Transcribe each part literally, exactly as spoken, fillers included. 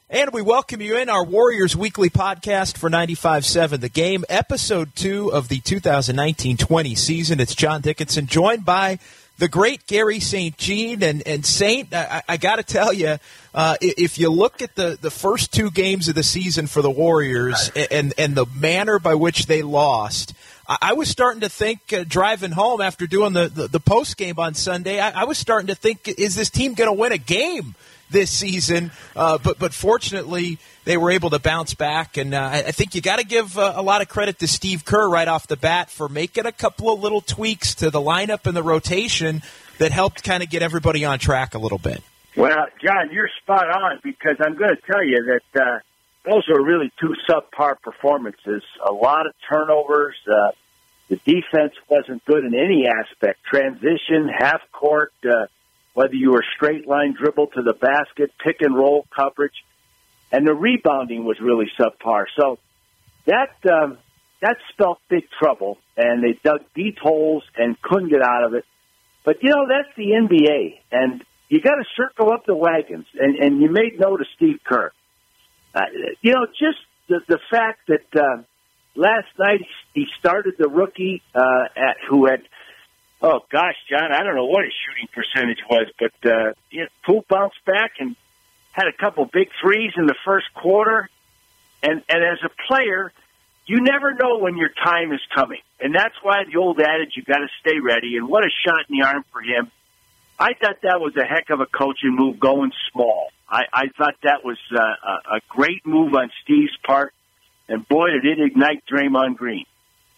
And we welcome you in our Warriors Weekly podcast for ninety-five point seven The Game, episode two of the two thousand nineteen twenty season. It's John Dickinson, joined by the great Gary Saint Jean. And, and Saint, I, I got to tell you, uh, if you look at the, the first two games of the season for the Warriors and, and the manner by which they lost, I was starting to think, uh, driving home after doing the, the, the post game on Sunday, I, I was starting to think, is this team going to win a game this season? Uh, but but fortunately, they were able to bounce back, and uh, I think you got to give uh, a lot of credit to Steve Kerr right off the bat for making a couple of little tweaks to the lineup and the rotation that helped kind of get everybody on track a little bit. Well, John, you're spot on, because I'm going to tell you that uh, those were really two subpar performances. A lot of turnovers. Uh, the defense wasn't good in any aspect. Transition, half court, uh, whether you were straight line dribble to the basket, pick and roll coverage, and the rebounding was really subpar. So that um, that spelled big trouble, and they dug deep holes and couldn't get out of it. But, you know, that's the N B A, and you got to circle up the wagons, and, and you made note of Steve Kerr. Uh, you know, just the, the fact that uh, last night he started the rookie uh, at who had, oh, gosh, John, I don't know what his shooting percentage was, but uh, you know, Poole bounced back and had a couple big threes in the first quarter. And, and as a player, you never know when your time is coming. And that's why the old adage, you got to stay ready. And what a shot in the arm for him. I thought that was a heck of a coaching move, going small. I, I thought that was uh, a, a great move on Steve's part. And, boy, did it ignite Draymond Green.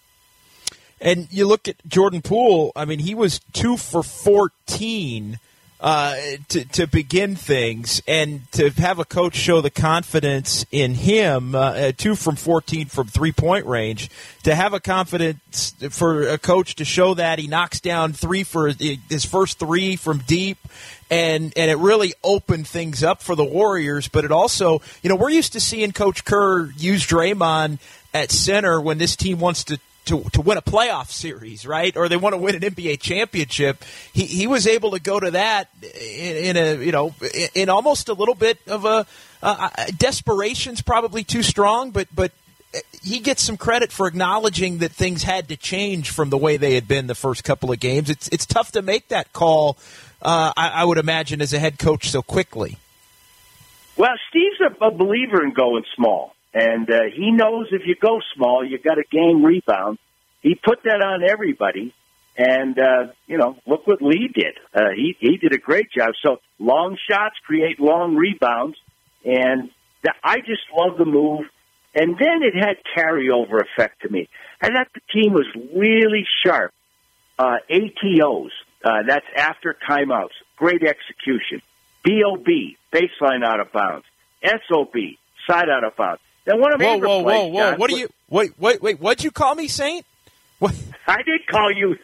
And you look at Jordan Poole, I mean, he was two for fourteen uh, to, to begin things, and to have a coach show the confidence in him, uh, two from fourteen from three-point range, to have a confidence for a coach to show that he knocks down three for his first three from deep, and, and it really opened things up for the Warriors. But it also, you know, we're used to seeing Coach Kerr use Draymond at center when this team wants to To, to win a playoff series, right? Or they want to win an N B A championship. He he was able to go to that in, in a you know in, in almost a little bit of a uh, desperation's probably too strong, but but he gets some credit for acknowledging that things had to change from the way they had been the first couple of games. It's it's tough to make that call. Uh, I, I would imagine as a head coach so quickly. Well, Steve's a, a believer in going small. And uh, he knows if you go small, you got to gain rebound. He put that on everybody. And, uh, you know, look what Lee did. Uh, he, he did a great job. So long shots create long rebounds. And th- I just love the move. And then it had carryover effect to me. I thought the team was really sharp. Uh, A T Os, uh, that's after timeouts. Great execution. B O B, baseline out of bounds. S O B, side out of bounds. Then one of whoa, whoa, plays, whoa, whoa! John, what do you? Wait, wait, wait! What'd you call me, Saint? What? I did call you.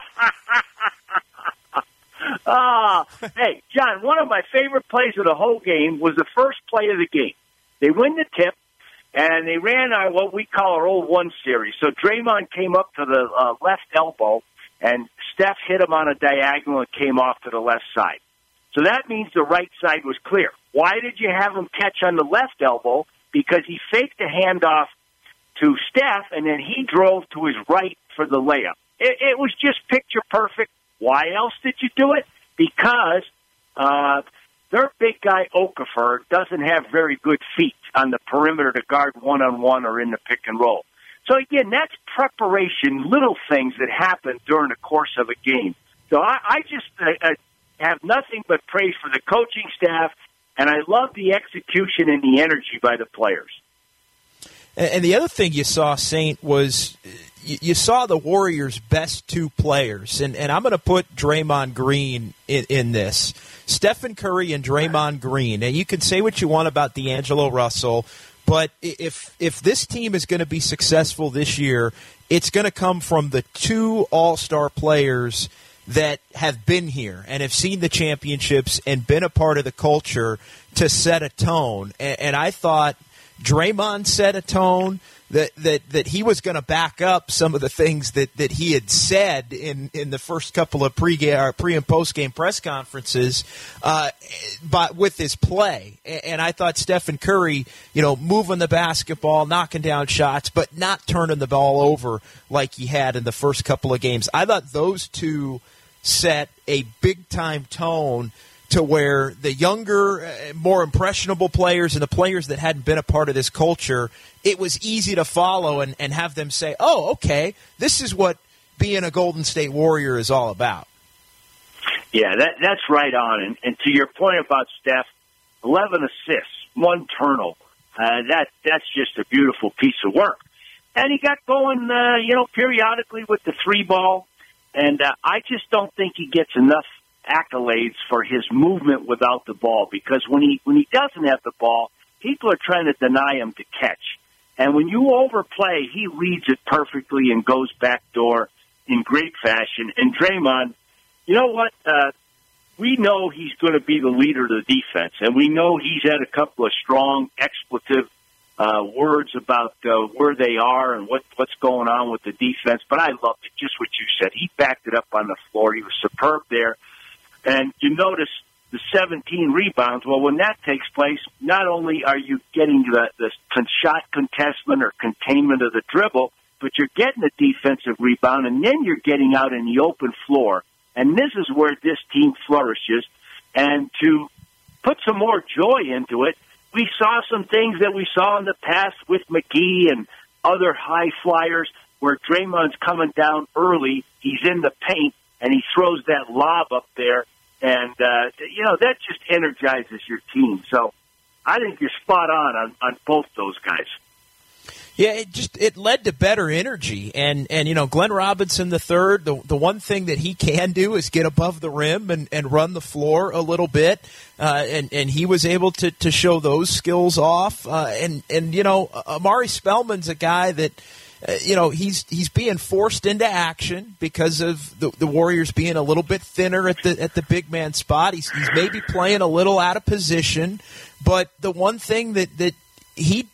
Ah, uh, hey, John. One of my favorite plays of the whole game was the first play of the game. They win the tip, and they ran our what we call our old one series. So Draymond came up to the uh, left elbow, and Steph hit him on a diagonal and came off to the left side. So that means the right side was clear. Why did you have him catch on the left elbow? Because he faked the handoff to Steph, and then he drove to his right for the layup. It, it was just picture perfect. Why else did you do it? Because uh, their big guy, Okafor, doesn't have very good feet on the perimeter to guard one-on-one or in the pick and roll. So, again, that's preparation, little things that happen during the course of a game. So I, I just uh, uh, have nothing but praise for the coaching staff. And I love the execution and the energy by the players. And the other thing you saw, Saint, was you saw the Warriors' best two players. And, and I'm going to put Draymond Green in, in this. Stephen Curry and Draymond Green. And you can say what you want about D'Angelo Russell, but if if this team is going to be successful this year, it's going to come from the two all-star players that have been here and have seen the championships and been a part of the culture to set a tone. And, and I thought Draymond set a tone that that, that he was going to back up some of the things that, that he had said in, in the first couple of pre pre and post game press conferences, uh, but with his play. And I thought Stephen Curry, you know, moving the basketball, knocking down shots, but not turning the ball over like he had in the first couple of games. I thought those two set a big time tone to where the younger, more impressionable players and the players that hadn't been a part of this culture, it was easy to follow and, and have them say, oh, okay, this is what being a Golden State Warrior is all about. Yeah, that, that's right on. And, and to your point about Steph, eleven assists, one turnover. Uh, that that's just a beautiful piece of work. And he got going, uh, you know, periodically with the three ball. And uh, I just don't think he gets enough accolades for his movement without the ball, because when he when he doesn't have the ball, people are trying to deny him to catch. And when you overplay, he reads it perfectly and goes backdoor in great fashion. And Draymond, you know what? Uh, we know he's going to be the leader of the defense, and we know he's had a couple of strong expletive uh, words about uh, where they are and what what's going on with the defense. But I loved it, just what you said. He backed it up on the floor. He was superb there. And you notice the seventeen rebounds. Well, when that takes place, not only are you getting the, the shot contestment or containment of the dribble, but you're getting a defensive rebound, and then you're getting out in the open floor. And this is where this team flourishes. And to put some more joy into it, we saw some things that we saw in the past with McGee and other high flyers where Draymond's coming down early, he's in the paint, and he throws that lob up there. And, uh, you know, that just energizes your team. So I think you're spot on, on on both those guys. Yeah, it just it led to better energy. And, and you know, Glenn Robinson the third, the, the one thing that he can do is get above the rim and, and run the floor a little bit. Uh, and, and he was able to, to show those skills off. Uh, and, and, you know, Amari Spellman's a guy that – Uh, you know, he's he's being forced into action because of the, the Warriors being a little bit thinner at the at the big man spot. He's he's maybe playing a little out of position, but the one thing that, that he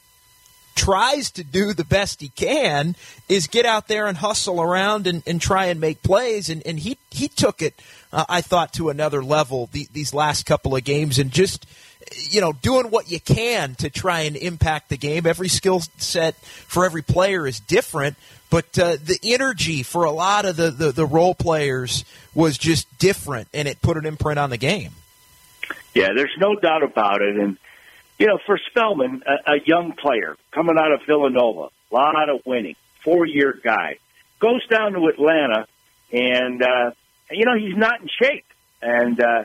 tries to do the best he can is get out there and hustle around and, and try and make plays. And, and he, he took it, uh, I thought, to another level the, these last couple of games and just – you know, doing what you can to try and impact the game. Every skill set for every player is different, but uh, the energy for a lot of the, the, the role players was just different, and it put an imprint on the game. Yeah, there's no doubt about it. And, you know, for Spellman, a, a young player coming out of Villanova, a lot of winning, four-year guy, goes down to Atlanta, and, uh, you know, he's not in shape. And, uh,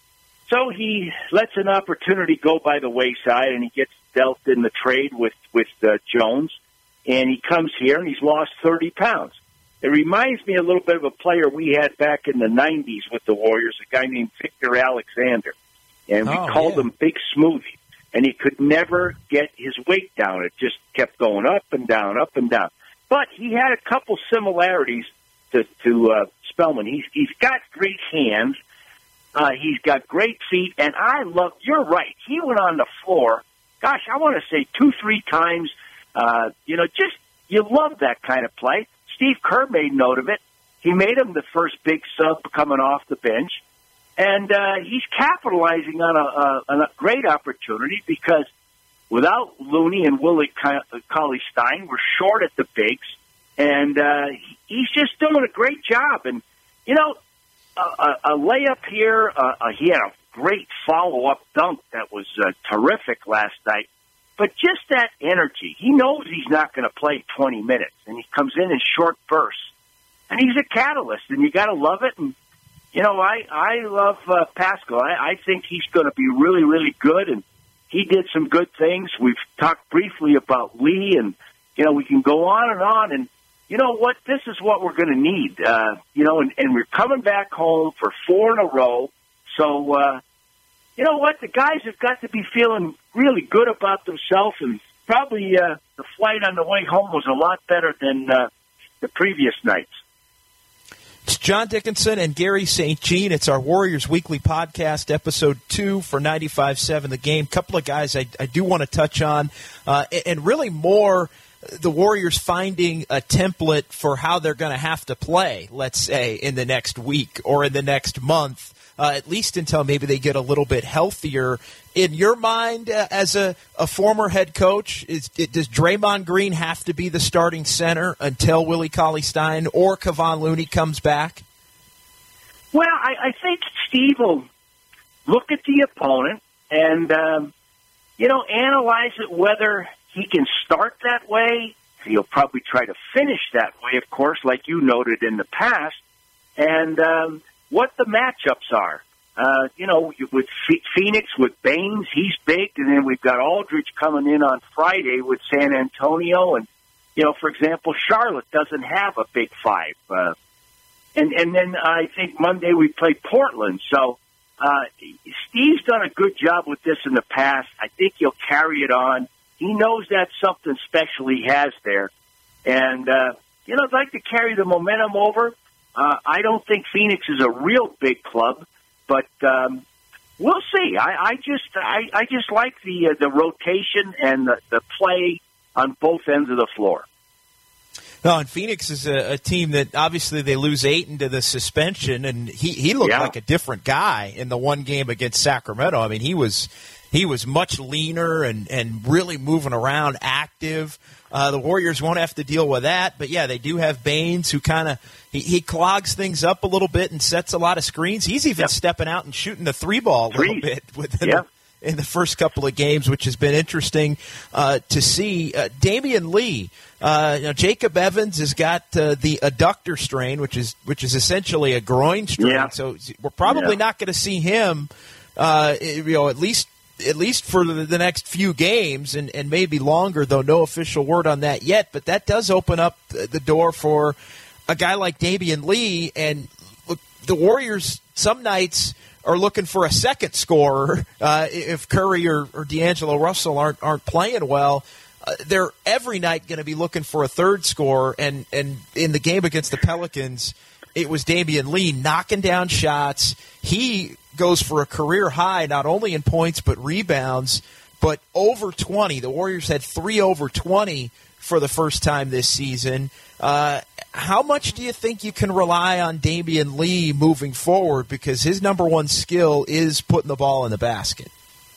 So he lets an opportunity go by the wayside, and he gets dealt in the trade with, with uh, Jones. And he comes here, and he's lost thirty pounds. It reminds me a little bit of a player we had back in the nineties with the Warriors, a guy named Victor Alexander. And we oh, called yeah. him Big Smoothie. And he could never get his weight down. It just kept going up and down, up and down. But he had a couple similarities to, to uh, Spellman. He's, he's got great hands. Uh, he's got great feet, and I love, you're right, he went on the floor, gosh, I want to say two, three times, uh, you know, just, you love that kind of play. Steve Kerr made note of it. He made him the first big sub coming off the bench, and uh, he's capitalizing on a, a, on a great opportunity because without Looney and Willie Cauley-Stein, we're short at the bigs, and uh, he's just doing a great job, and, you know, A, a layup here. Uh, uh, he had a great follow-up dunk that was uh, terrific last night. But just that energy. He knows he's not going to play twenty minutes, and he comes in in short bursts. And he's a catalyst, and you got to love it. And, you know, I, I love uh, Pascal. I, I think he's going to be really, really good, and he did some good things. We've talked briefly about Lee, and, you know, we can go on and on, and you know what? This is what we're going to need, uh, you know, and, and we're coming back home for four in a row. So, uh, you know what? The guys have got to be feeling really good about themselves, and probably uh, the flight on the way home was a lot better than uh, the previous nights. It's John Dickinson and Gary Saint Jean. It's our Warriors Weekly Podcast, episode two for ninety-five point seven The Game. Couple of guys I, I do want to touch on, uh, and really more the Warriors finding a template for how they're going to have to play, let's say, in the next week or in the next month, uh, at least until maybe they get a little bit healthier. In your mind, uh, as a, a former head coach, is, it, does Draymond Green have to be the starting center until Willie Cauley-Stein or Kevon Looney comes back? Well, I, I think Steve will look at the opponent and, um, you know, analyze it whether he can start that way. He'll probably try to finish that way, of course, like you noted in the past, and um, what the matchups are. Uh, you know, with Phoenix, with Baines, he's big, and then we've got Aldridge coming in on Friday with San Antonio, and, you know, for example, Charlotte doesn't have a big five. Uh, and, and then I think Monday we play Portland. So uh, Steve's done a good job with this in the past. I think he'll carry it on. He knows that's something special he has there. And, uh, you know, I'd like to carry the momentum over. Uh, I don't think Phoenix is a real big club. But um, we'll see. I, I just I, I just like the uh, the rotation and the, the play on both ends of the floor. No, and Phoenix is a, a team that obviously they lose Ayton to the suspension, and he, he looked yeah. like a different guy in the one game against Sacramento. I mean, he was he was much leaner and, and really moving around, active. Uh, the Warriors won't have to deal with that, but yeah, they do have Baines, who kind of he, he clogs things up a little bit and sets a lot of screens. He's even yep. stepping out and shooting the three ball a Three. little bit within yep. the, in the first couple of games, which has been interesting uh, to see. Uh, Damian Lee, uh, you know, Jacob Evans has got uh, the adductor strain, which is which is essentially a groin strain. Yeah. So we're probably yeah. not going to see him, uh, you know, at least. at least for the next few games, and, and maybe longer, though no official word on that yet. But that does open up the door for a guy like Damian Lee. And look, the Warriors some nights are looking for a second scorer uh, if Curry or, or D'Angelo Russell aren't aren't playing well. Uh, they're every night going to be looking for a third scorer. And, and in the game against the Pelicans, it was Damian Lee knocking down shots. He goes for a career high, not only in points but rebounds, but over twenty. The Warriors had three over twenty for the first time this season. Uh, how much do you think you can rely on Damian Lee moving forward? Because his number one skill is putting the ball in the basket.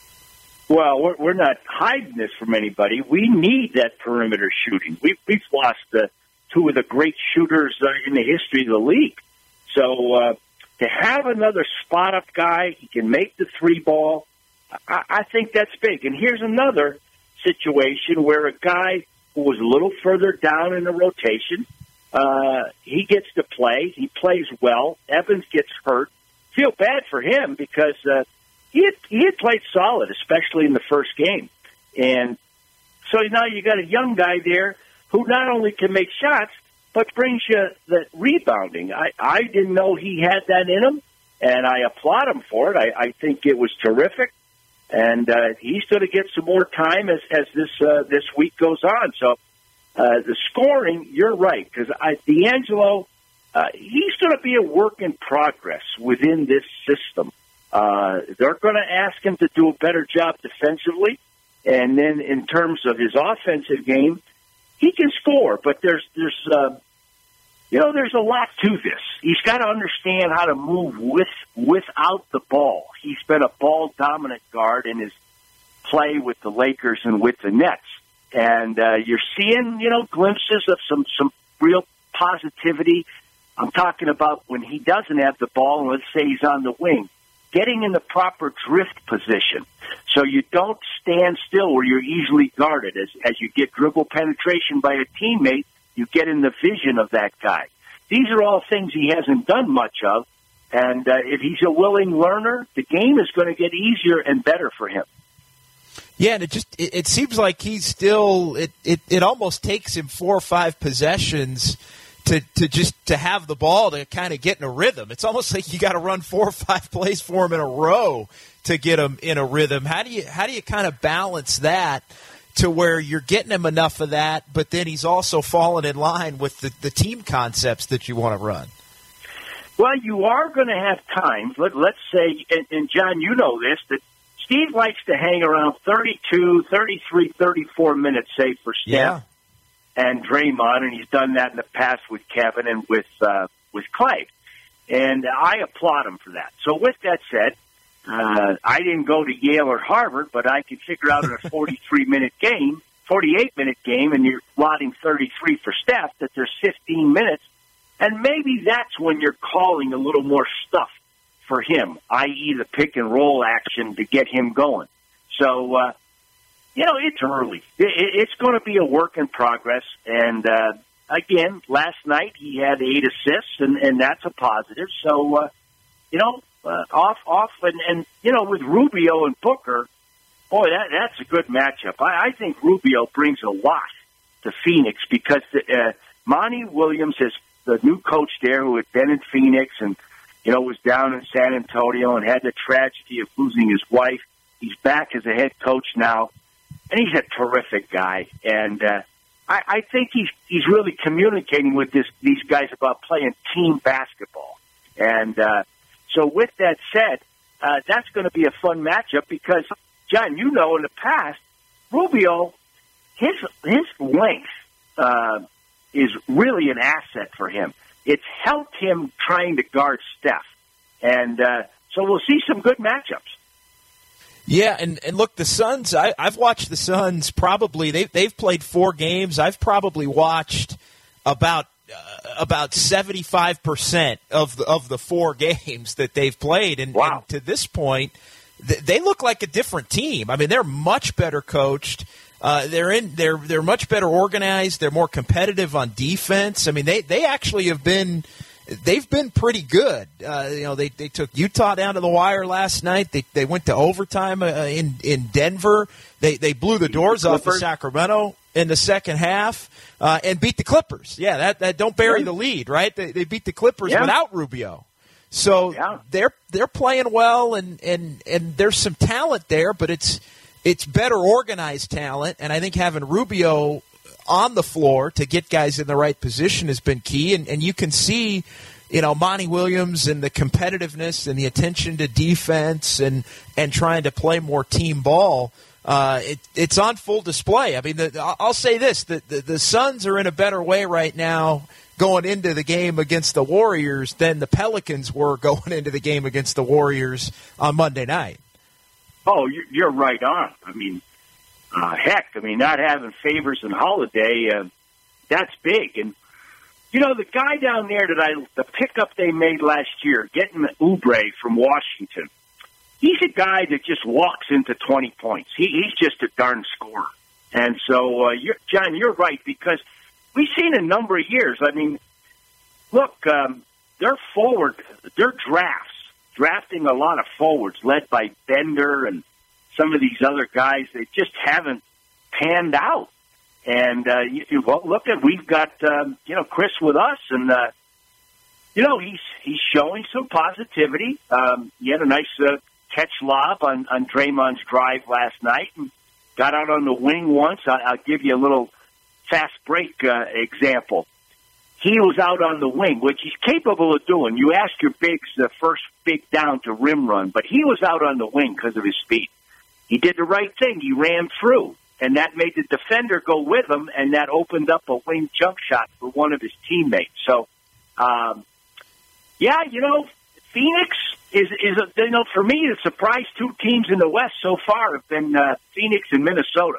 Well, we're, we're not hiding this from anybody. We need that perimeter shooting. We've, we've lost uh, two of the great shooters uh, in the history of the league. So, uh, to have another spot-up guy, he can make the three ball, I, I think that's big. And here's another situation where a guy who was a little further down in the rotation, uh, he gets to play. He plays well. Evans gets hurt. Feel bad for him because uh, he had, he had played solid, especially in the first game. And so now you got a young guy there who not only can make shots, but brings you the rebounding. I, I didn't know he had that in him, and I applaud him for it. I, I think it was terrific, and uh, he's going to get some more time as, as this uh, this week goes on. So uh, the scoring, you're right, because D'Angelo, uh, he's going to be a work in progress within this system. Uh, they're going to ask him to do a better job defensively, and then in terms of his offensive game, he can score, but there's, there's, uh, you know, there's a lot to this. He's got to understand how to move with, without the ball. He's been a ball-dominant guard in his play with the Lakers and with the Nets. And, uh, you're seeing, you know, glimpses of some, some real positivity. I'm talking about when he doesn't have the ball, and let's say he's on the wing, getting in the proper drift position. So you don't stand still where you're easily guarded. As as you get dribble penetration by a teammate, you get in the vision of that guy. These are all things he hasn't done much of, and uh, if he's a willing learner, the game is going to get easier and better for him. Yeah, and it just it, it seems like he's still it, it, it almost takes him four or five possessions to, to just to have the ball to kind of get in a rhythm. It's almost like you got to run four or five plays for him in a row to get him in a rhythm. How do you how do you kind of balance that to where you're getting him enough of that, but then he's also falling in line with the, the team concepts that you want to run? Well, you are going to have times, let, let's say, and, and John, you know this, that Steve likes to hang around thirty-two, thirty-three, thirty-four minutes, say, for Steph yeah. and Draymond, and he's done that in the past with Kevin and with uh, with Clay. And I applaud him for that. So with that said, uh, I didn't go to Yale or Harvard, but I could figure out in a forty-three minute game, forty-eight minute game, and you're slotting thirty-three for Steph, that there's fifteen minutes. And maybe that's when you're calling a little more stuff for him, that is the pick and roll action to get him going. So, uh, you know, it's early. It, it's going to be a work in progress. And, uh, again, last night he had eight assists, and, and that's a positive. So, uh, you know, uh, off, off, and, and, you know, with Rubio and Booker, boy, that that's a good matchup. I, I think Rubio brings a lot to Phoenix because uh, Monty Williams is the new coach there who had been in Phoenix and, you know, was down in San Antonio and had the tragedy of losing his wife. He's back as a head coach now, and he's a terrific guy. And uh, I, I think he's he's really communicating with this these guys about playing team basketball. And uh, so with that said, uh, that's going to be a fun matchup because, John, you know, in the past, Rubio, his his length uh, is really an asset for him. It's helped him trying to guard Steph. And uh, so we'll see some good matchups. Yeah, and, and look, the Suns, I, I've watched the Suns probably, they, they've played four games. I've probably watched about uh, about seventy-five percent of the, of the four games that they've played. And, wow. and to this point, th- they look like a different team. I mean, they're much better coached. Uh, they're in. They're they're much better organized. They're more competitive on defense. I mean, they, they actually have been. They've been pretty good. Uh, you know, they, they took Utah down to the wire last night. They they went to overtime uh, in in Denver. They they blew the doors off of Sacramento in the second half uh, and beat the Clippers. Yeah, that, that don't bury the lead, right? They they beat the Clippers yeah. without Rubio. So yeah. they're they're playing well, and, and, and there's some talent there, but it's. It's better organized talent, and I think having Rubio on the floor to get guys in the right position has been key. And, and you can see, you know, Monty Williams and the competitiveness and the attention to defense and, and trying to play more team ball. Uh, it, it's on full display. I mean, the, I'll say this, the, the, the Suns are in a better way right now going into the game against the Warriors than the Pelicans were going into the game against the Warriors on Monday night. Oh, you're right on. I mean, uh, heck, I mean, not having Favors and Holiday, uh, that's big. And, you know, the guy down there that I, the pickup they made last year, getting Oubre from Washington, he's a guy that just walks into twenty points. He, he's just a darn scorer. And so, uh, you're, John, you're right, because we've seen a number of years. I mean, look, um, they're forward, they're drafts. Drafting a lot of forwards led by Bender and some of these other guys that just haven't panned out. And, uh, you, you well, look at, we've got, um, you know, Chris with us, and, uh, you know, he's he's showing some positivity. Um, he had a nice uh, catch lob on, on Draymond's drive last night and got out on the wing once. I, I'll give you a little fast break uh, example. He was out on the wing, which he's capable of doing. You ask your bigs the first big down to rim run, but he was out on the wing because of his speed. He did the right thing. He ran through, and that made the defender go with him, and that opened up a wing jump shot for one of his teammates. So, um, yeah, you know, Phoenix is, is a, you know, for me, the surprise two teams in the West so far have been uh, Phoenix and Minnesota.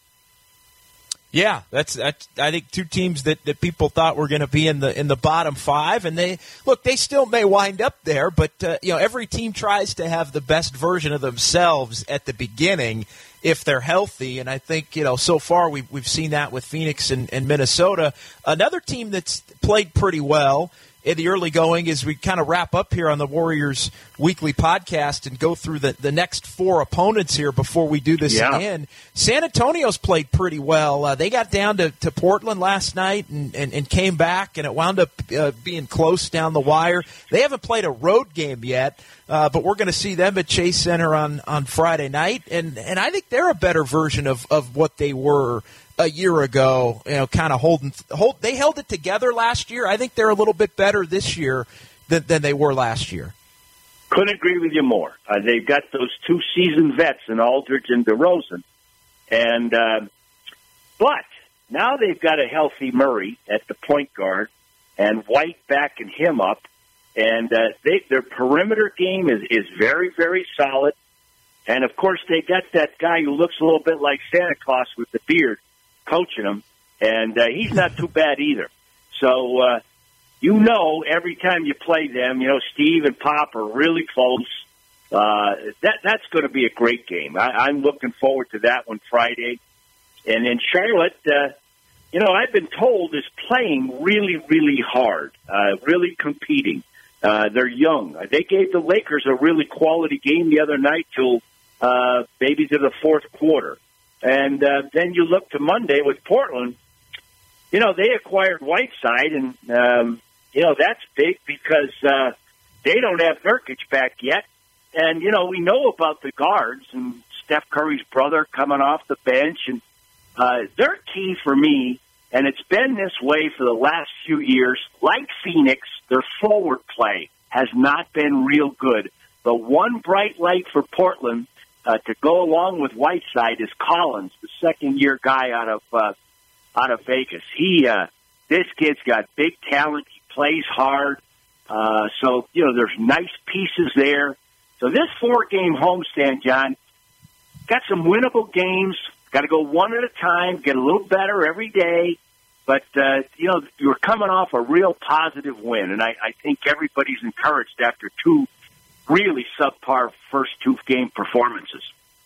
Yeah, that's that's. I think two teams that, that people thought were going to be in the in the bottom five, and they look. They still may wind up there, but uh, you know, every team tries to have the best version of themselves at the beginning if they're healthy. And I think, you know, so far we've we've seen that with Phoenix and, and Minnesota. Another team that's played pretty well in the early going as we kind of wrap up here on the Warriors Weekly Podcast and go through the, the next four opponents here before we do this yeah. again. San Antonio's played pretty well. Uh, they got down to, to Portland last night and, and, and came back, and it wound up uh, being close down the wire. They haven't played a road game yet, uh, but we're going to see them at Chase Center on, on Friday night, and, and I think they're a better version of, of what they were a year ago, you know, kind of holding hold. They held it together last year. I think they're a little bit better this year than, than they were last year. Couldn't agree with you more. Uh, they've got those two seasoned vets in Aldridge and DeRozan. And, uh, but now they've got a healthy Murray at the point guard and White backing him up. And uh, they, their perimeter game is, is very, very solid. And, of course, they got that guy who looks a little bit like Santa Claus with the beard coaching them. And uh, he's not too bad either. So, uh, you know, every time you play them, you know, Steve and Pop are really close. Uh, that That's going to be a great game. I, I'm looking forward to that one Friday. And then Charlotte, uh, you know, I've been told is playing really, really hard, uh, really competing. Uh, they're young. They gave the Lakers a really quality game the other night till uh, maybe to the fourth quarter. And uh, then you look to Monday with Portland. You know, they acquired Whiteside, and, um, you know, that's big because uh, they don't have Nurkic back yet. And, you know, we know about the guards and Steph Curry's brother coming off the bench. And uh, they're key for me, and it's been this way for the last few years. Like Phoenix, their forward play has not been real good. The one bright light for Portland uh, to go along with Whiteside is Collins, the second-year guy out of uh, out of Vegas. He, uh, this kid's got big talent. He plays hard. Uh, so, you know, there's nice pieces there. So this four-game homestand, John, got some winnable games. Got to go one at a time, get a little better every day. But, uh, you know, you're coming off a real positive win, and I, I think everybody's encouraged after two really subpar first two-game performances.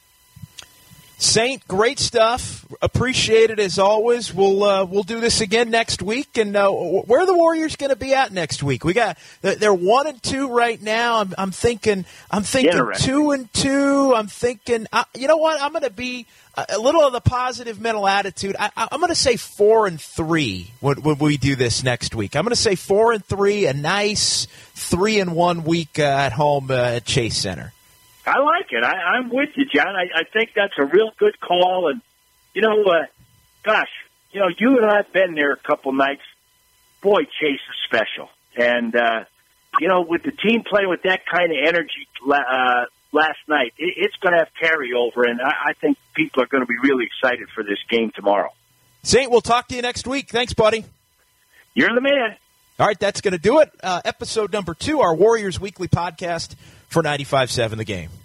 Saint, great stuff. Appreciate it as always. We'll uh, we'll do this again next week. And uh, where are the Warriors going to be at next week? We got they're one and two right now. I'm, I'm thinking I'm thinking two and two. I'm thinking uh, you know what? I'm going to be a little of the positive mental attitude. I, I'm going to say four and three when, when we do this next week. I'm going to say four and three. A nice three and one week uh, at home uh, at Chase Center. I like it. I, I'm with you, John. I, I think that's a real good call. And, you know, uh, gosh, you know, you and I have been there a couple nights. Boy, Chase is special. And, uh, you know, with the team playing with that kind of energy uh, last night, it, it's going to have carryover. And I, I think people are going to be really excited for this game tomorrow. Saint, we'll talk to you next week. Thanks, buddy. You're the man. All right, that's going to do it. Uh, episode number two, our Warriors Weekly podcast for ninety-five seven The Game.